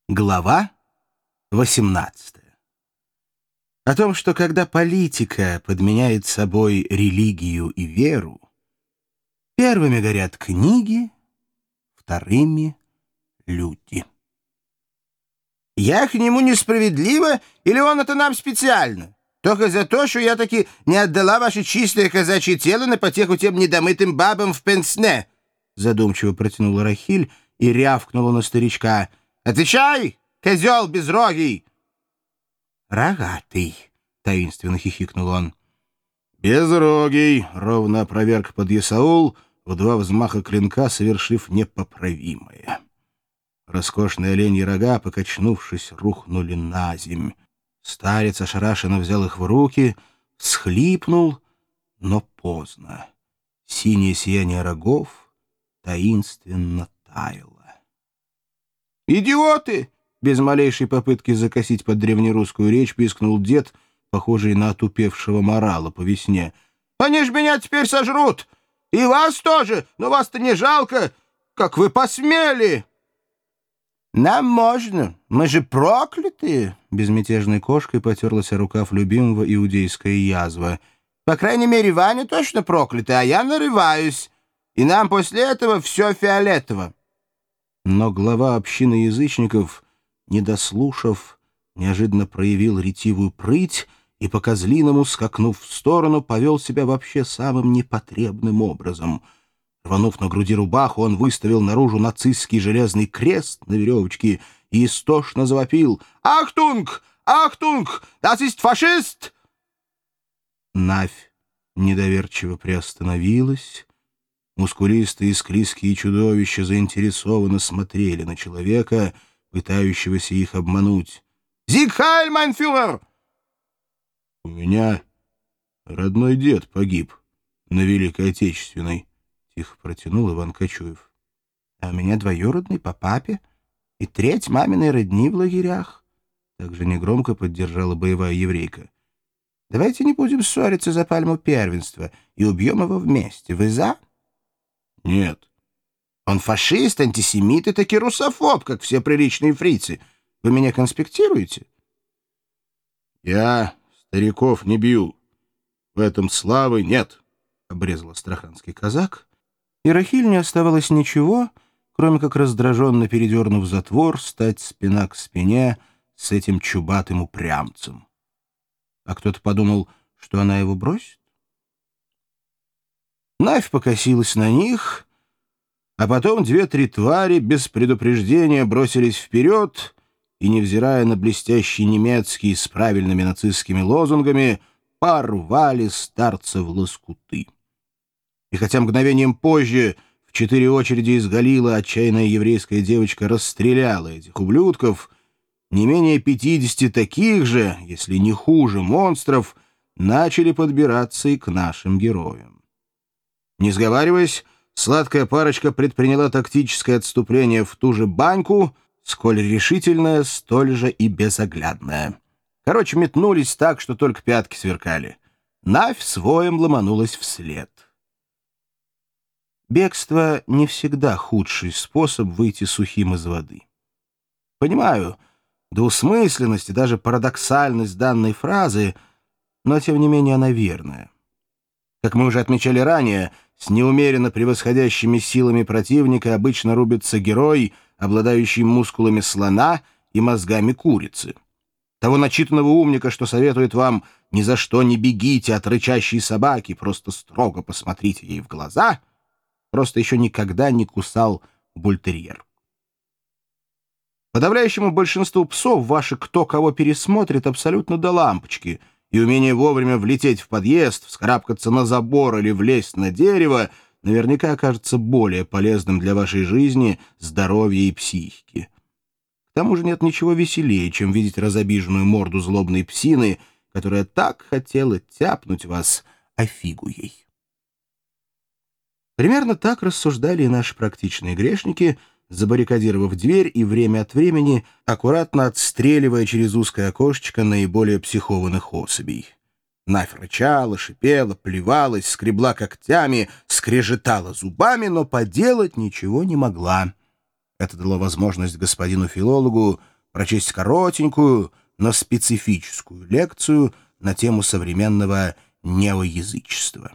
Глава 18. О том, что когда политика подменяет собой религию и веру, первыми горят книги, вторыми — люди. «Я к нему несправедливо, или он это нам специально? Только за то, что я таки не отдала ваше чистое казачье тело на потеху тем недомытым бабам в пенсне», задумчиво протянула Рахиль и рявкнула на старичка. «Отвечай, козел безрогий!» «Рогатый», — таинственно хихикнул он. «Безрогий», — ровно опроверг подъясаул, в два взмаха клинка совершив непоправимое. Роскошные оленьи рога, покачнувшись, рухнули на земь. Старец ошарашенно взял их в руки, всхлипнул, но поздно. Синее сияние рогов таинственно таяло. «Идиоты!» — без малейшей попытки закосить под древнерусскую речь пискнул дед, похожий на отупевшего морала по весне. «Они ж меня теперь сожрут! И вас тоже! Но вас-то не жалко! Как вы посмели!» «Нам можно! Мы же проклятые!» — безмятежной кошкой потерлась о рукав любимого иудейская язва. «По крайней мере, Ваня точно проклятый, а я нарываюсь. И нам после этого все фиолетово». Но глава общины язычников, не дослушав, неожиданно проявил ретивую прыть и, по-козлиному скакнув в сторону, повел себя вообще самым непотребным образом. Рванув на груди рубаху, он выставил наружу нацистский железный крест на веревочке и истошно завопил: «Ахтунг! Ахтунг! Das ist фашист!» Навь недоверчиво приостановилась. Мускулистые и склизкие чудовища заинтересованно смотрели на человека, пытающегося их обмануть. «Зиг Хайль, майн фюрер!» «У меня родной дед погиб на Великой Отечественной», — тихо протянул Иван Кочуев. «А у меня двоюродный по папе и треть маминой родни в лагерях», — также негромко поддержала боевая еврейка. «Давайте не будем ссориться за пальму первенства и убьем его вместе. Вы за?» «Нет». «Он фашист, антисемит и таки русофоб, как все приличные фрицы. Вы меня конспектируете?» «Я стариков не бью. В этом славы нет», — обрезал астраханский казак, и Рахиль не оставалось ничего, кроме как, раздраженно передернув затвор, стать спина к спине с этим чубатым упрямцем. А кто-то подумал, что она его бросит? Навь покосилась на них, а потом две-три твари без предупреждения бросились вперед и, невзирая на блестящий немецкий с правильными нацистскими лозунгами, порвали старца в лоскуты. И хотя мгновением позже в 4 очереди из Галила отчаянная еврейская девочка расстреляла этих ублюдков, не менее 50 таких же, если не хуже, монстров начали подбираться и к нашим героям. Не сговариваясь, сладкая парочка предприняла тактическое отступление в ту же баньку, сколь решительное, столь же и безоглядное. Короче, метнулись так, что только пятки сверкали. Навь своем ломанулась вслед. Бегство не всегда худший способ выйти сухим из воды. Понимаю, двусмысленность и даже парадоксальность данной фразы, но тем не менее она верная. Как мы уже отмечали ранее, с неумеренно превосходящими силами противника обычно рубится герой, обладающий мускулами слона и мозгами курицы. Того начитанного умника, что советует вам «ни за что не бегите от рычащей собаки, просто строго посмотрите ей в глаза», просто еще никогда не кусал бультерьер. Подавляющему большинству псов ваши «кто кого пересмотрит» абсолютно до лампочки, и умение вовремя влететь в подъезд, вскарабкаться на забор или влезть на дерево наверняка окажется более полезным для вашей жизни, здоровья и психики. К тому же нет ничего веселее, чем видеть разобиженную морду злобной псины, которая так хотела тяпнуть вас, а фигу ей. Примерно так рассуждали и наши практичные грешники, забаррикадировав дверь и время от времени аккуратно отстреливая через узкое окошечко наиболее психованных особей. Навь рычала, шипела, плевалась, скребла когтями, скрежетала зубами, но поделать ничего не могла. Это дало возможность господину филологу прочесть коротенькую, но специфическую лекцию на тему современного неоязычества.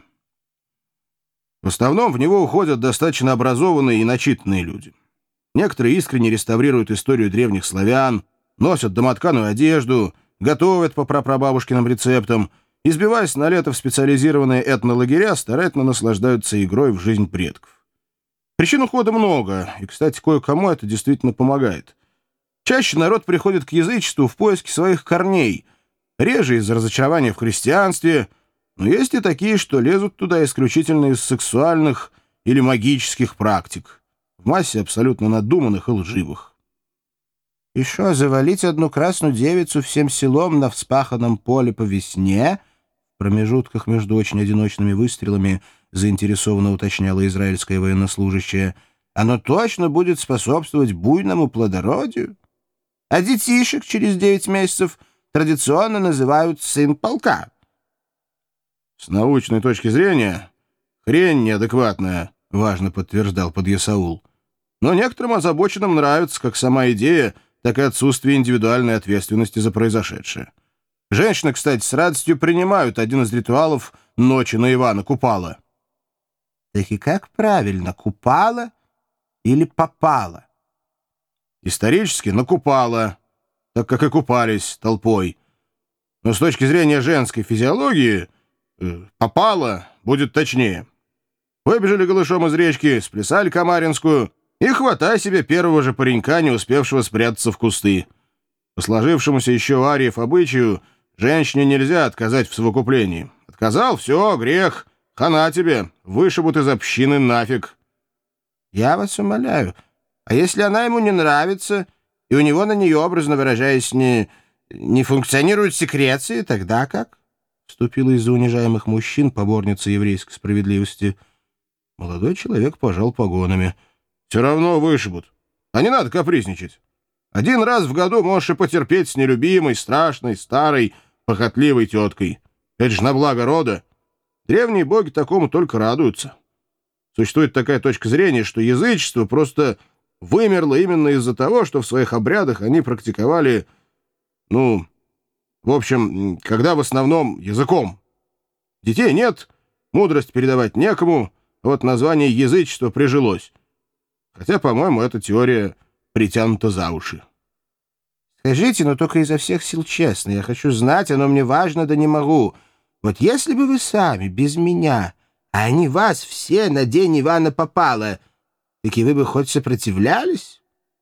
В основном в него уходят достаточно образованные и начитанные люди. Некоторые искренне реставрируют историю древних славян, носят домотканую одежду, готовят по прапрабабушкиным рецептам, избиваясь на лето в специализированные этнолагеря, старательно наслаждаются игрой в жизнь предков. Причин ухода много, и, кстати, кое-кому это действительно помогает. Чаще народ приходит к язычеству в поиске своих корней, реже из-за разочарования в христианстве, но есть и такие, что лезут туда исключительно из сексуальных или магических практик, в массе абсолютно надуманных и лживых. Еще завалить одну красную девицу всем селом на вспаханном поле по весне, в промежутках между очень одиночными выстрелами заинтересованно уточняла израильская военнослужащая, оно точно будет способствовать буйному плодородию. А детишек через 9 месяцев традиционно называют сын полка. С научной точки зрения, хрень неадекватная, важно подтверждал подъясаул. Но некоторым озабоченным нравится как сама идея, так и отсутствие индивидуальной ответственности за произошедшее. Женщины, кстати, с радостью принимают один из ритуалов ночи на Ивана Купала. Так и как правильно, Купала или попала? Исторически на Купала, так как и купались толпой. Но с точки зрения женской физиологии, попала будет точнее. Выбежали голышом из речки, сплясали Камаринскую и хватай себе первого же паренька, не успевшего спрятаться в кусты. По сложившемуся еще у ариев обычаю, женщине нельзя отказать в совокуплении. Отказал — все, грех, хана тебе, вышибут из общины нафиг. Я вас умоляю, а если она ему не нравится, и у него на нее, образно выражаясь, не функционируют секреции, тогда как? Вступила из-за унижаемых мужчин поборница еврейской справедливости. Молодой человек пожал погонами. Все равно вышибут. А не надо капризничать. Один раз в году можешь и потерпеть с нелюбимой, страшной, старой, похотливой теткой. Это же на благо рода. Древние боги такому только радуются. Существует такая точка зрения, что язычество просто вымерло именно из-за того, что в своих обрядах они практиковали, в общем, когда в основном языком. Детей нет, мудрость передавать некому, а вот название язычества прижилось. Хотя, по-моему, эта теория притянута за уши. Скажите, но только изо всех сил честно. Я хочу знать, оно мне важно, да не могу. Вот если бы вы сами, без меня, а они вас все на день Ивана попало, так и вы бы хоть сопротивлялись?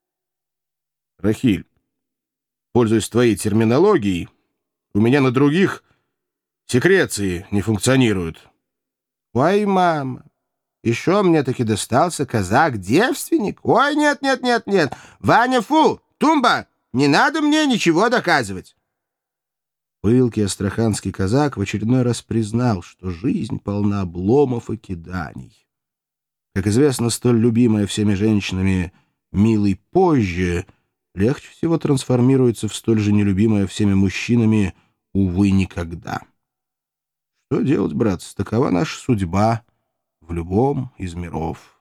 Рахиль, пользуясь твоей терминологией, у меня на других секреции не функционируют. Ой, мама, еще мне таки достался казак-девственник. Ой, нет, нет, нет, нет. Ваня, фу, Тумба, не надо мне ничего доказывать. Пылкий астраханский казак в очередной раз признал, что жизнь полна обломов и киданий. Как известно, столь любимая всеми женщинами «милый позже» легче всего трансформируется в столь же нелюбимое всеми мужчинами «увы, никогда». Что делать, братцы, такова наша судьба в любом из миров.